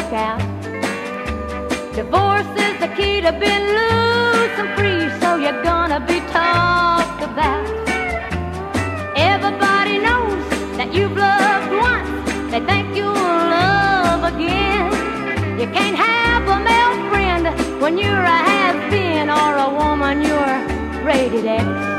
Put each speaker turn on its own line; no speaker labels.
work out. Divorce is the key to being loose and free, so you're gonna be talked about. Everybody knows that you've loved once, they think you'll love again. You can't have a male friend when you're a has-been, or a woman you're rated X.